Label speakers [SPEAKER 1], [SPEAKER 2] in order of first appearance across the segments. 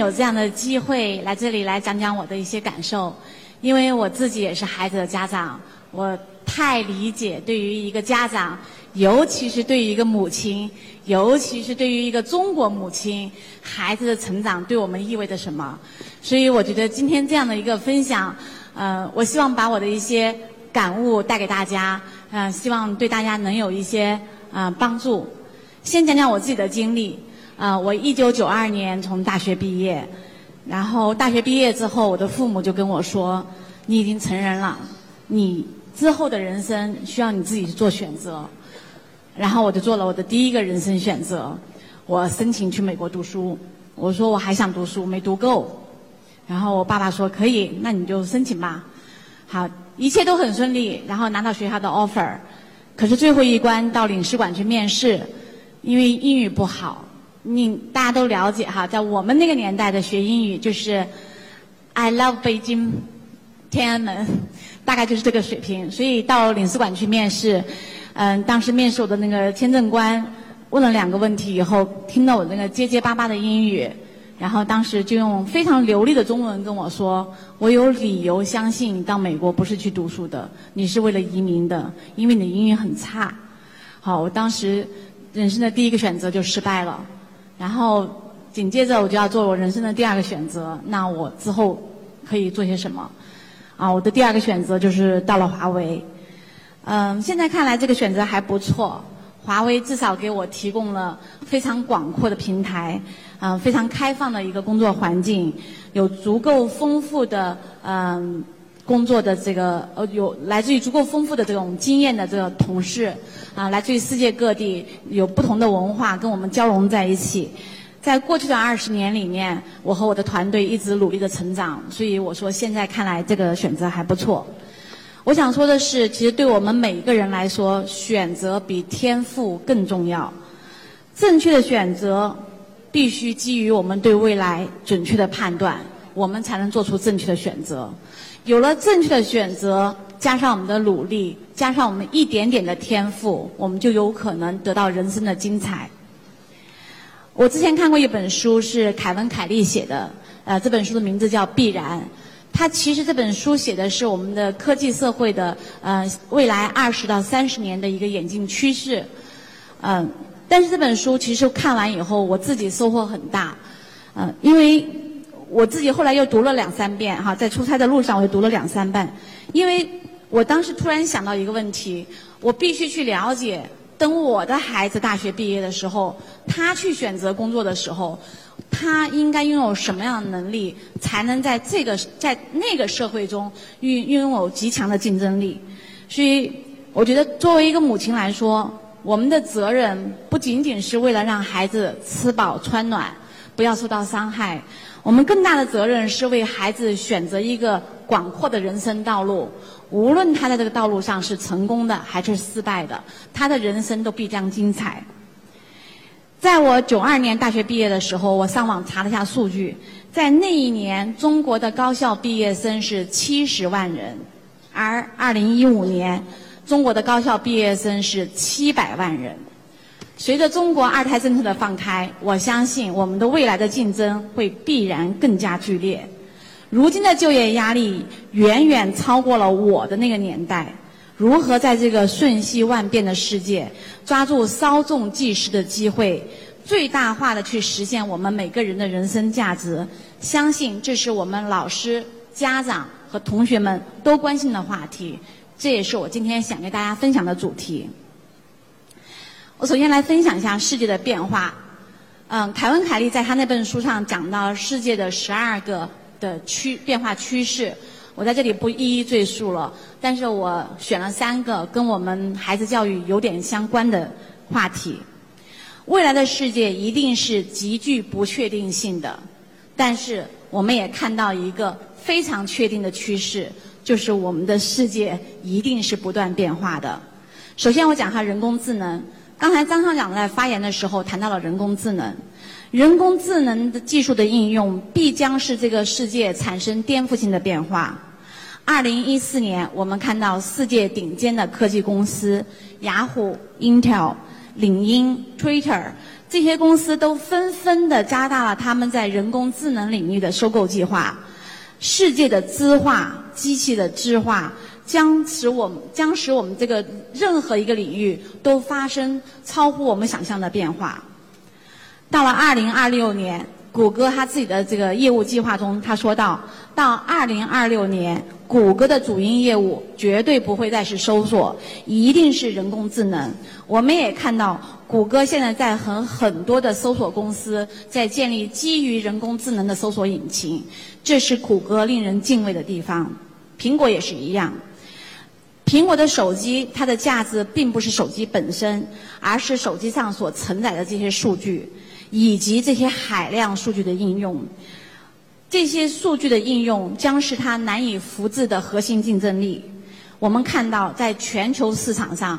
[SPEAKER 1] 有这样的机会来这里来讲讲我的一些感受，因为我自己也是孩子的家长，我太理解对于一个家长，尤其是对于一个母亲，尤其是对于一个中国母亲，孩子的成长对我们意味着什么。所以我觉得今天这样的一个分享，我希望把我的一些感悟带给大家，希望对大家能有一些帮助。先讲讲我自己的经历。我1992年从大学毕业，然后大学毕业之后，我的父母就跟我说：“你已经成人了，你之后的人生需要你自己去做选择。”然后我就做了我的第一个人生选择，我申请去美国读书。我说我还想读书，没读够。然后我爸爸说：“可以，那你就申请吧。”好，一切都很顺利，然后拿到学校的 offer。可是最后一关到领事馆去面试，因为英语不好。大家都了解哈，在我们那个年代的学英语就是 I love 北京天安门，大概就是这个水平。所以到领事馆去面试，当时面试我的那个签证官问了2个问题以后，听到我那个结结巴巴的英语，然后当时就用非常流利的中文跟我说：“我有理由相信你到美国不是去读书的，你是为了移民的，因为你的英语很差。”好，我当时人生的第一个选择就失败了。然后紧接着我就要做我人生的第2个选择，那我之后可以做些什么？我的第2个选择就是到了华为。现在看来这个选择还不错，华为至少给我提供了非常广阔的平台，非常开放的一个工作环境，有足够丰富的工作的这个有来自于足够丰富的这种经验的这个同事，来自于世界各地，有不同的文化跟我们交融在一起。在过去的20年里面，我和我的团队一直努力的成长，所以我说现在看来这个选择还不错。我想说的是，其实对我们每一个人来说，选择比天赋更重要。正确的选择必须基于我们对未来准确的判断，我们才能做出正确的选择。有了正确的选择，加上我们的努力，加上我们一点点的天赋，我们就有可能得到人生的精彩。我之前看过一本书，是凯文·凯利写的，这本书的名字叫《必然》。他其实这本书写的是我们的科技社会的未来20到30年的一个演进趋势。但是这本书其实看完以后，我自己收获很大，因为我自己后来又读了2、3遍哈，在出差的路上我又读了2、3遍，因为我当时突然想到一个问题，我必须去了解，等我的孩子大学毕业的时候，他去选择工作的时候，他应该拥有什么样的能力，才能在那个社会中拥有极强的竞争力。所以我觉得作为一个母亲来说，我们的责任不仅仅是为了让孩子吃饱穿暖，不要受到伤害，我们更大的责任是为孩子选择一个广阔的人生道路，无论他在这个道路上是成功的还是失败的，他的人生都必将精彩。在我92年大学毕业的时候，我上网查了一下数据，在那一年中国的高校毕业生是70万人，而2015年中国的高校毕业生是700万人。随着中国2胎政策的放开，我相信我们的未来的竞争会必然更加剧烈。如今的就业压力远远超过了我的那个年代，如何在这个瞬息万变的世界抓住稍纵即逝的机会，最大化的去实现我们每个人的人生价值，相信这是我们老师、家长和同学们都关心的话题，这也是我今天想跟大家分享的主题。我首先来分享一下世界的变化。凯文·凯利在他那本书上讲到世界的12个的变化趋势，我在这里不一一赘述了，但是我选了3个跟我们孩子教育有点相关的话题。未来的世界一定是极具不确定性的，但是我们也看到一个非常确定的趋势，就是我们的世界一定是不断变化的。首先我讲一下人工智能。刚才张校长在发言的时候谈到了人工智能，人工智能的技术的应用必将是这个世界产生颠覆性的变化。2014年，我们看到世界顶尖的科技公司雅虎、Intel、领英、Twitter 这些公司都纷纷的加大了他们在人工智能领域的收购计划。世界的资化、机器的智化，将使我们这个任何一个领域都发生超乎我们想象的变化。到了2026年，谷歌他自己的这个业务计划中，他说到2026年，谷歌的主营业务绝对不会再是搜索，一定是人工智能。我们也看到，谷歌现在在很多的搜索公司在建立基于人工智能的搜索引擎，这是谷歌令人敬畏的地方。苹果也是一样。苹果的手机，它的价值并不是手机本身，而是手机上所承载的这些数据，以及这些海量数据的应用。这些数据的应用将是它难以复制的核心竞争力。我们看到，在全球市场上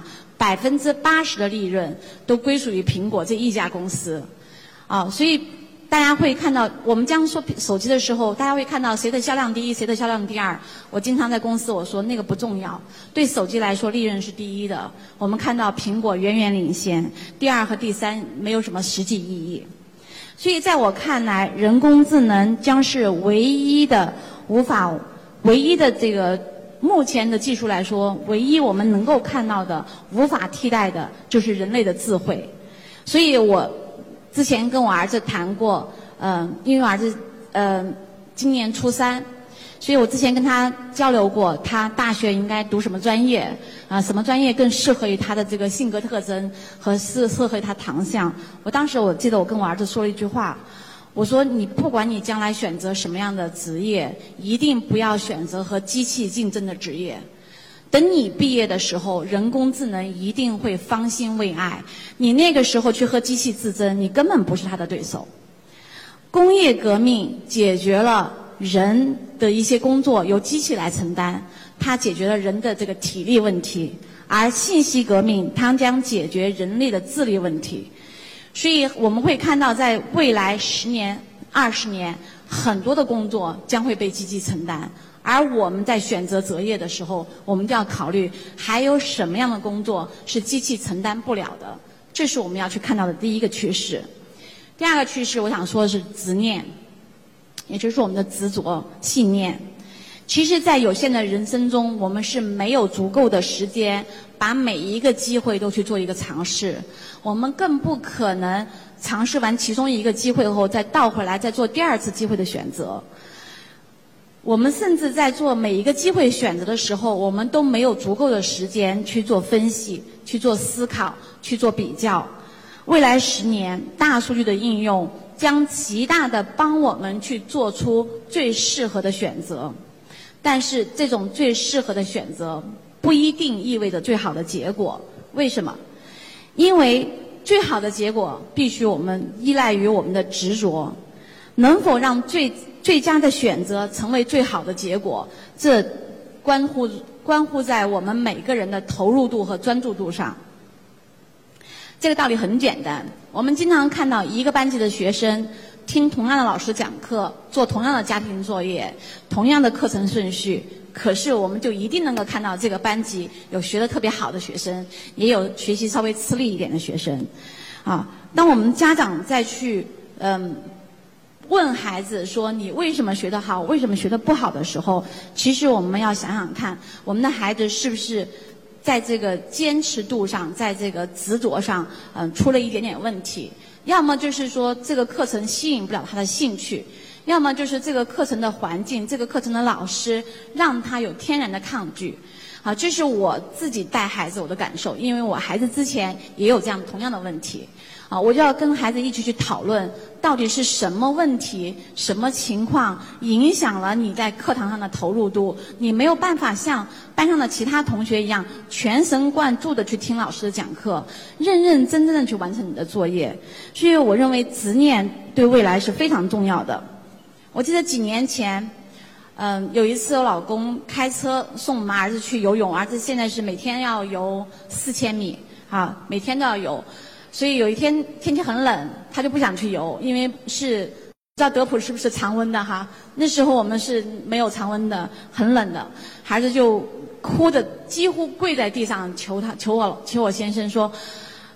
[SPEAKER 1] ，80%的利润都归属于苹果这一家公司。所以大家会看到，我们将说手机的时候，大家会看到谁的销量第一，谁的销量第二。我经常在公司我说那个不重要，对手机来说利润是第一的。我们看到苹果远远领先，第二和第三没有什么实际意义。所以在我看来，人工智能将是唯一的这个目前的技术来说，唯一我们能够看到的无法替代的就是人类的智慧。所以我之前跟我儿子谈过，因为我儿子今年初3，所以我之前跟他交流过，他大学应该读什么专业，什么专业更适合于他的这个性格特征和适合于他长项。我记得我跟我儿子说了一句话，我说你不管你将来选择什么样的职业，一定不要选择和机器竞争的职业。等你毕业的时候，人工智能一定会方兴未艾，你那个时候去和机器竞争，你根本不是它的对手。工业革命解决了人的一些工作由机器来承担，它解决了人的这个体力问题，而信息革命它将解决人类的智力问题。所以我们会看到，在未来10年、20年，很多的工作将会被机器承担。而我们在选择择业的时候，我们就要考虑还有什么样的工作是机器承担不了的，这是我们要去看到的第一个趋势。第二个趋势，我想说的是执念，也就是我们的执着、信念。其实在有限的人生中，我们是没有足够的时间把每一个机会都去做一个尝试，我们更不可能尝试完其中一个机会后再倒回来再做第二次机会的选择。我们甚至在做每一个机会选择的时候，我们都没有足够的时间去做分析、去做思考、去做比较。未来10年，大数据的应用将极大地帮我们去做出最适合的选择。但是这种最适合的选择不一定意味着最好的结果。为什么？因为最好的结果必须我们依赖于我们的执着。能否让最佳的选择成为最好的结果，这关乎在我们每个人的投入度和专注度上。这个道理很简单，我们经常看到一个班级的学生听同样的老师讲课，做同样的家庭作业，同样的课程顺序，可是我们就一定能够看到这个班级有学得特别好的学生，也有学习稍微吃力一点的学生。当我们家长再去问孩子说你为什么学得好，为什么学得不好的时候，其实我们要想想看，我们的孩子是不是在这个坚持度上，在这个执着上出了一点点问题。要么就是说这个课程吸引不了他的兴趣，要么就是这个课程的环境，这个课程的老师让他有天然的抗拒。这是我自己带孩子我的感受，因为我孩子之前也有这样同样的问题。我就要跟孩子一起去讨论，到底是什么问题、什么情况影响了你在课堂上的投入度，你没有办法像班上的其他同学一样全神贯注地去听老师的讲课，认认真真地去完成你的作业。所以我认为执念对未来是非常重要的。我记得几年前有一次我老公开车送我们儿子去游泳，儿子现在是每天要游4000米每天都要游。所以有一天天气很冷，他就不想去游，因为不知道德普是不是常温的那时候我们是没有常温的，很冷的，孩子就哭的几乎跪在地上求我先生说，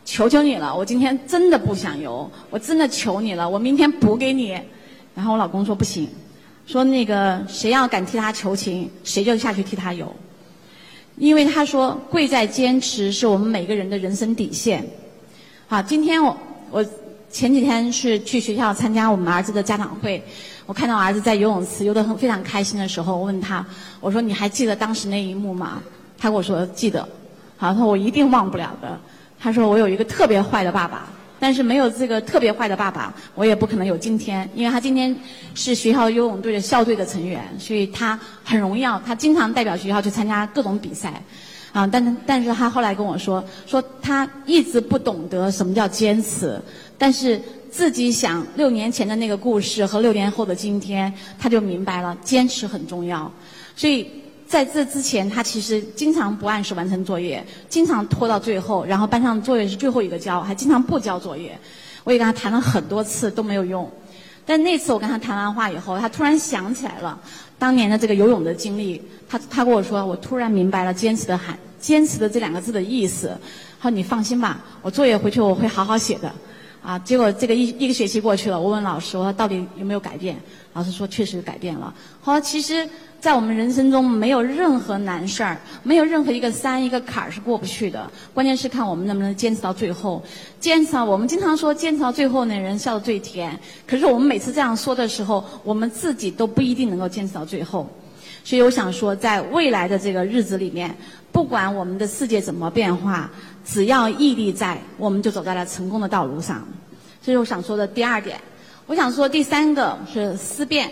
[SPEAKER 1] 求求你了，我今天真的不想游，我真的求你了，我明天补给你。然后我老公说不行，说那个谁要敢替他求情，谁就下去替他游。因为他说贵在坚持是我们每个人的人生底线。好，今天我前几天是去学校参加我们儿子的家长会，我看到儿子在游泳池游得非常开心的时候，我问他，我说你还记得当时那一幕吗？他跟我说记得。好，他说我一定忘不了的。他说我有一个特别坏的爸爸，但是没有这个特别坏的爸爸，我也不可能有今天。因为他今天是学校游泳队的校队的成员，所以他很荣耀，他经常代表学校去参加各种比赛。但是他后来跟我说他一直不懂得什么叫坚持，但是自己想6年前的那个故事和6年后的今天，他就明白了坚持很重要。所以在这之前，他其实经常不按时完成作业，经常拖到最后，然后班上作业是最后一个交，还经常不交作业。我也跟他谈了很多次都没有用，但那次我跟他谈完话以后，他突然想起来了当年的这个游泳的经历。他跟我说，我突然明白了坚持的这2个字的意思。他说你放心吧，我作业回去我会好好写的。结果这个一个学期过去了，我问老师，我说到底有没有改变？老师说确实改变了。好，其实在我们人生中没有任何难事儿，没有任何一个山一个坎儿是过不去的，关键是看我们能不能坚持到最后。我们经常说坚持到最后那人笑得最甜，可是我们每次这样说的时候，我们自己都不一定能够坚持到最后。所以我想说，在未来的这个日子里面，不管我们的世界怎么变化，只要毅力在，我们就走在了成功的道路上。这是我想说的第2点。我想说第3个是思辨。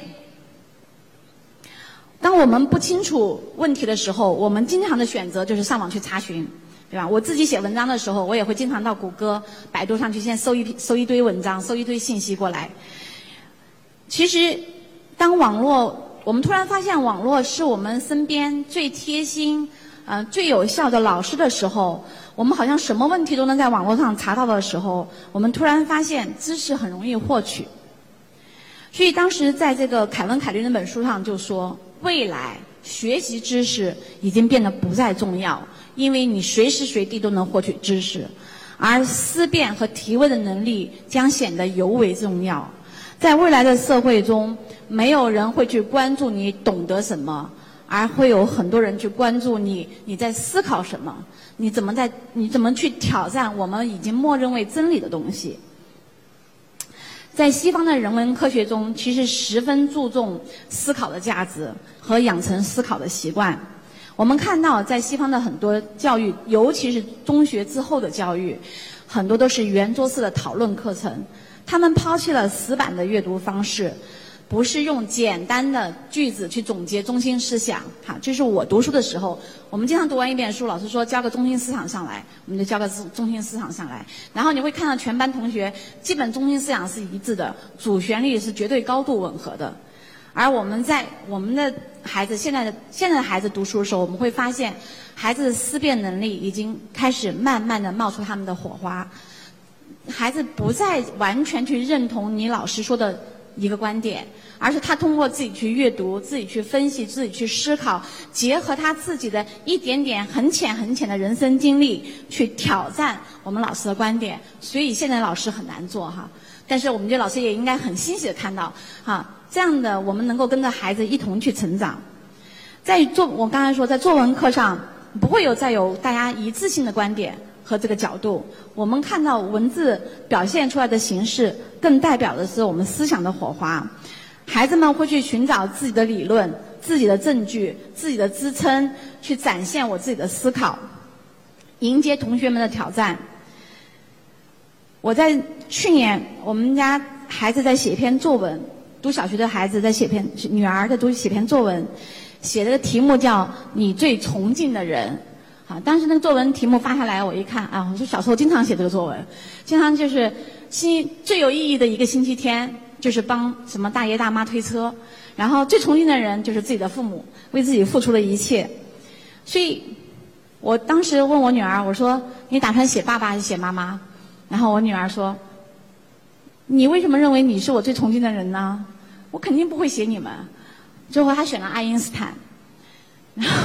[SPEAKER 1] 当我们不清楚问题的时候，我们经常的选择就是上网去查询，对吧？我自己写文章的时候，我也会经常到谷歌、百度上去先搜一堆文章，搜一堆信息过来。其实当我们突然发现网络是我们身边最贴心最有效的老师的时候，我们好像什么问题都能在网络上查到的时候，我们突然发现知识很容易获取。所以当时在这个凯文·凯利那本书上就说，未来学习知识已经变得不再重要，因为你随时随地都能获取知识，而思辨和提问的能力将显得尤为重要。在未来的社会中，没有人会去关注你懂得什么，而会有很多人去关注你在思考什么，你怎么去挑战我们已经默认为真理的东西。在西方的人文科学中，其实十分注重思考的价值和养成思考的习惯。我们看到在西方的很多教育，尤其是中学之后的教育，很多都是圆桌式的讨论课程，他们抛弃了死板的阅读方式，不是用简单的句子去总结中心思想。就是我读书的时候，我们经常读完一遍书，老师说交个中心思想上来，我们就交个中心思想上来，然后你会看到全班同学基本中心思想是一致的，主旋律是绝对高度吻合的。而我们的孩子现在的孩子读书的时候，我们会发现孩子的思辨能力已经开始慢慢的冒出他们的火花，孩子不再完全去认同你老师说的一个观点，而是他通过自己去阅读，自己去分析，自己去思考，结合他自己的一点点很浅很浅的人生经历去挑战我们老师的观点。所以现在老师很难做但是我们这老师也应该很欣喜的看到这样的我们能够跟着孩子一同去成长。我刚才说在作文课上不会再有大家一致性的观点和这个角度，我们看到文字表现出来的形式更代表的是我们思想的火花。孩子们会去寻找自己的理论、自己的证据、自己的支撑，去展现我自己的思考，迎接同学们的挑战。我在去年我们家孩子在写一篇作文，读小学的孩子在女儿在写篇作文，写的题目叫你最崇敬的人。当时那个作文题目发下来，我一看我说小时候经常写这个作文，经常就是最有意义的一个星期天就是帮什么大爷大妈推车，然后最崇敬的人就是自己的父母，为自己付出了一切。所以我当时问我女儿，我说你打算写爸爸还是写妈妈？然后我女儿说，你为什么认为你是我最崇敬的人呢？我肯定不会写你们。最后她选了爱因斯坦。然后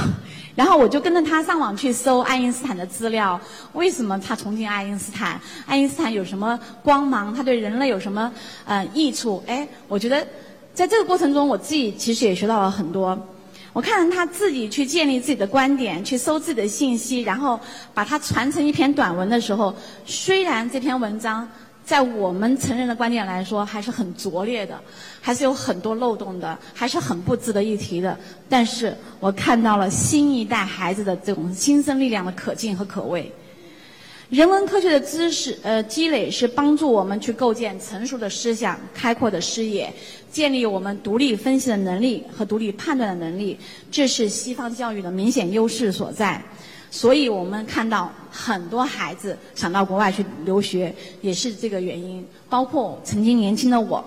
[SPEAKER 1] 然后我就跟着他上网去搜爱因斯坦的资料，为什么他崇敬爱因斯坦？爱因斯坦有什么光芒？他对人类有什么益处？哎，我觉得在这个过程中，我自己其实也学到了很多。我看着他自己去建立自己的观点，去搜自己的信息，然后把它传成一篇短文的时候，虽然这篇文章在我们成人的观点来说还是很拙劣的，还是有很多漏洞的，还是很不值得一提的，但是我看到了新一代孩子的这种新生力量的可敬和可畏。人文科学的知识积累是帮助我们去构建成熟的思想、开阔的视野，建立我们独立分析的能力和独立判断的能力，这是西方教育的明显优势所在。所以我们看到很多孩子想到国外去留学，也是这个原因。包括曾经年轻的我，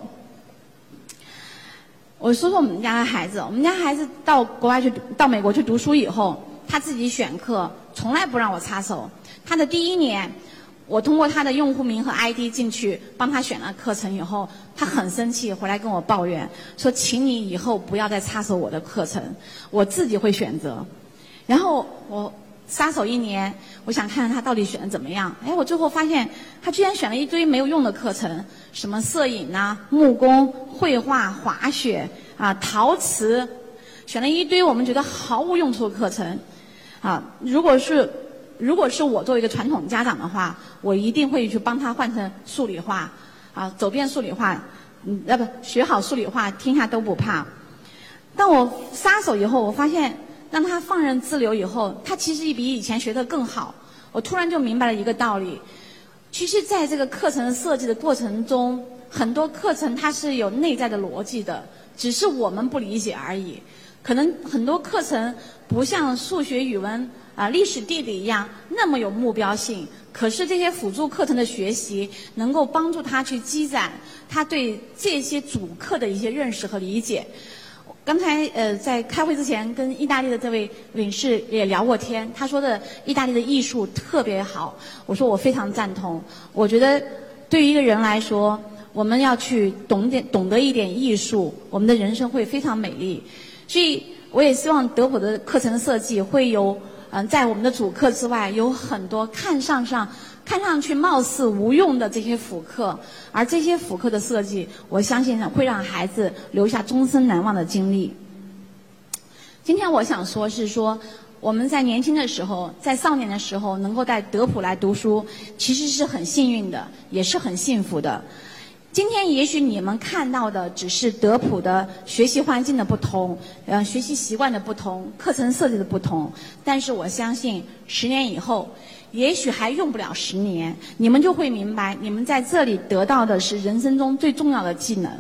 [SPEAKER 1] 我说说我们家的孩子。我们家孩子到美国去读书以后，他自己选课，从来不让我插手。他的第1年，我通过他的用户名和 ID 进去帮他选了课程以后，他很生气，回来跟我抱怨说：“请你以后不要再插手我的课程，我自己会选择。”然后我撒手1年，我想看看他到底选的怎么样。哎，我最后发现他居然选了一堆没有用的课程，什么摄影啊、木工、绘画、滑雪啊、陶瓷，选了一堆我们觉得毫无用处的课程。啊，如果是我作为一个传统家长的话，我一定会去帮他换成数理化，啊，走遍数理化，学好数理化，天下都不怕。当我撒手以后，我发现让他放任自流以后，他其实比以前学得更好。我突然就明白了一个道理，其实在这个课程设计的过程中，很多课程它是有内在的逻辑的，只是我们不理解而已。可能很多课程不像数学、语文历史、地理一样那么有目标性，可是这些辅助课程的学习能够帮助他去积攒他对这些主课的一些认识和理解。刚才在开会之前跟意大利的这位领事也聊过天，他说的意大利的艺术特别好，我说我非常赞同。我觉得对于一个人来说，我们要去懂得一点艺术，我们的人生会非常美丽。所以我也希望德普的课程设计会有在我们的主课之外有很多看上去貌似无用的这些辅课，而这些辅课的设计，我相信会让孩子留下终身难忘的经历。今天我想说是说，我们在年轻的时候，在少年的时候，能够在德普来读书，其实是很幸运的，也是很幸福的。今天也许你们看到的只是德普的学习环境的不同，学习习惯的不同，课程设计的不同，但是我相信10年以后，也许还用不了10年，你们就会明白，你们在这里得到的是人生中最重要的技能。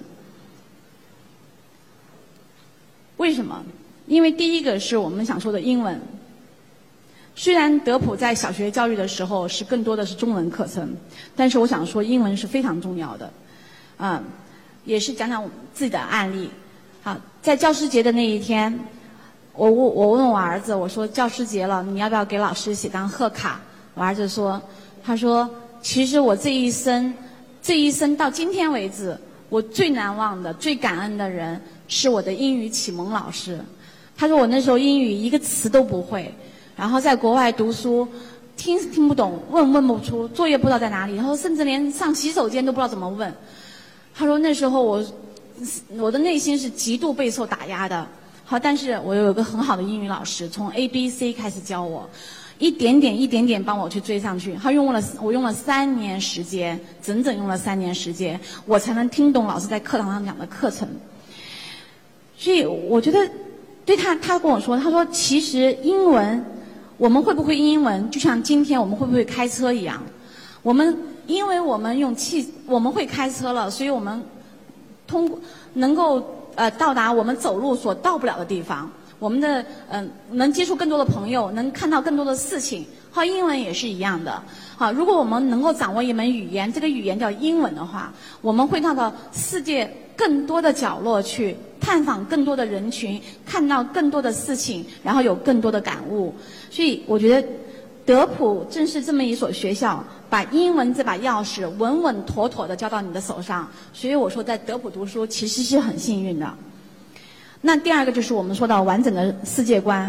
[SPEAKER 1] 为什么？因为第一个是我们想说的英文。虽然德普在小学教育的时候更多的是中文课程，但是我想说英文是非常重要的。也是讲讲我自己的案例。好，在教师节的那一天，我问我儿子，我说教师节了，你要不要给老师写张贺卡？我儿子说，他说其实我这一生到今天为止，我最难忘的、最感恩的人是我的英语启蒙老师。他说我那时候英语一个词都不会，然后在国外读书，听不懂，问不出，作业不知道在哪里，然后甚至连上洗手间都不知道怎么问。他说那时候我的内心是极度备受打压的。好，但是我有一个很好的英语老师，从 ABC 开始教我，一点点帮我去追上去。我用了3年时间，整整用了3年时间，我才能听懂老师在课堂上讲的课程。所以我觉得对他跟我说，他说其实英文，我们会不会英文，就像今天我们会不会开车一样，因为我们会开车了，所以我们能够到达我们走路所到不了的地方，我们的能接触更多的朋友，能看到更多的事情。好，英文也是一样的。好，如果我们能够掌握一门语言，这个语言叫英文的话，我们会到世界更多的角落去探访更多的人群，看到更多的事情，然后有更多的感悟。所以我觉得德普正是这么一所学校，把英文这把钥匙稳稳妥妥地交到你的手上。所以我说在德普读书其实是很幸运的。那第二个就是我们说到完整的世界观。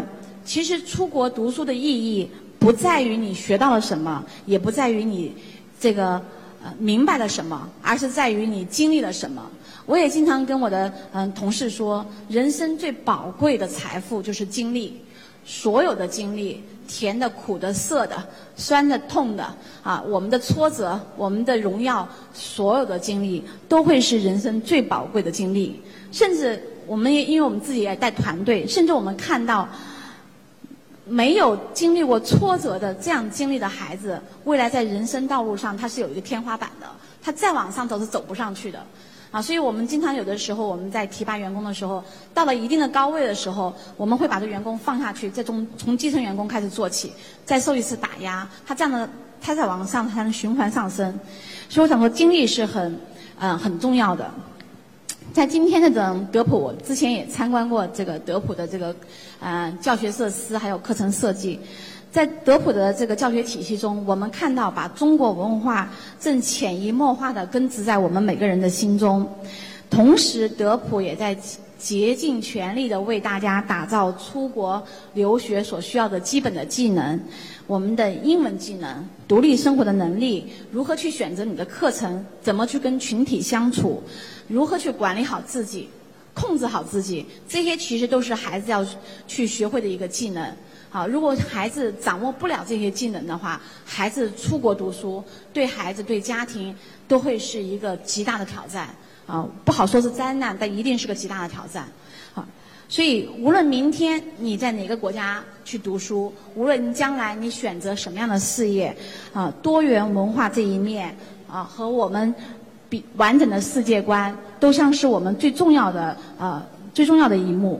[SPEAKER 1] 其实出国读书的意义不在于你学到了什么，也不在于你这个明白了什么，而是在于你经历了什么。我也经常跟我的同事说，人生最宝贵的财富就是经历，所有的经历，甜的、苦的、涩的、酸的、痛的啊，我们的挫折，我们的荣耀，所有的经历都会是人生最宝贵的经历。甚至我们也因为我们自己也带团队，甚至我们看到没有经历过挫折的这样经历的孩子，未来在人生道路上他是有一个天花板的，他再往上走是走不上去的。啊，所以我们经常有的时候我们在提拔员工的时候，到了一定的高位的时候，我们会把这员工放下去，再从基层员工开始做起，再受一次打压，他这样的他再往上才能循环上升。所以我想说，经历是很重要的。在今天的德普，我之前也参观过这个德普的这个教学设施还有课程设计。在德普的这个教学体系中，我们看到把中国文化正潜移默化地根植在我们每个人的心中。同时，德普也在竭尽全力地为大家打造出国留学所需要的基本的技能，我们的英文技能、独立生活的能力，如何去选择你的课程，怎么去跟群体相处，如何去管理好自己，控制好自己，这些其实都是孩子要去学会的一个技能。好，如果孩子掌握不了这些技能的话，孩子出国读书对孩子对家庭都会是一个极大的挑战啊，不好说是灾难，但一定是个极大的挑战。好，所以无论明天你在哪个国家去读书，无论将来你选择什么样的事业啊，多元文化这一面啊和我们完整的世界观，都像是我们最重要的一幕。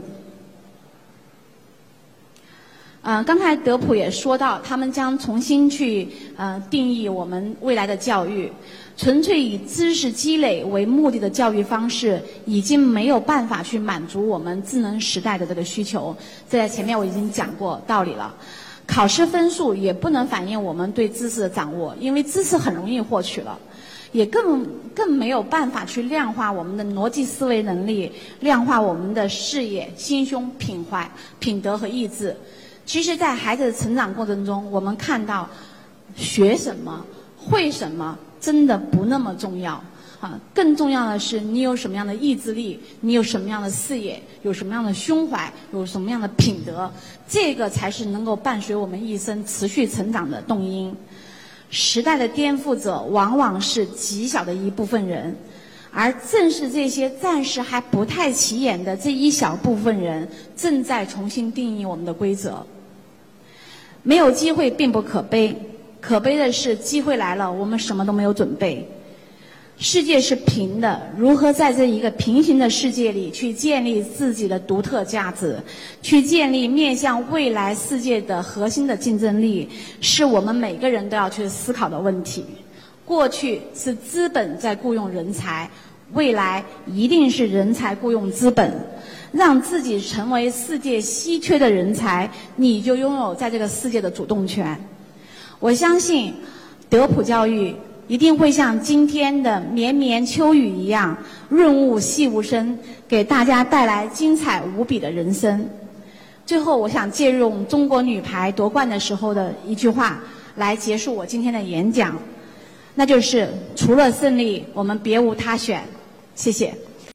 [SPEAKER 1] 刚才德普也说到，他们将重新去定义我们未来的教育。纯粹以知识积累为目的的教育方式，已经没有办法去满足我们智能时代的这个需求。这在前面我已经讲过道理了。考试分数也不能反映我们对知识的掌握，因为知识很容易获取了。也更没有办法去量化我们的逻辑思维能力，量化我们的视野、心胸、品怀、品德和意志。其实在孩子的成长过程中，我们看到学什么、会什么真的不那么重要啊，更重要的是你有什么样的意志力，你有什么样的视野，有什么样的胸怀，有什么样的品德，这个才是能够伴随我们一生持续成长的动因。时代的颠覆者往往是极小的一部分人，而正是这些暂时还不太起眼的这一小部分人，正在重新定义我们的规则。没有机会并不可悲，可悲的是机会来了，我们什么都没有准备。世界是平的，如何在这一个平行的世界里去建立自己的独特价值，去建立面向未来世界的核心的竞争力，是我们每个人都要去思考的问题。过去是资本在雇佣人才，未来一定是人才雇佣资本。让自己成为世界稀缺的人才，你就拥有在这个世界的主动权。我相信德普教育一定会像今天的绵绵秋雨一样润物细无声，给大家带来精彩无比的人生。最后我想借用中国女排夺冠的时候的一句话来结束我今天的演讲，那就是除了胜利我们别无他选。谢谢。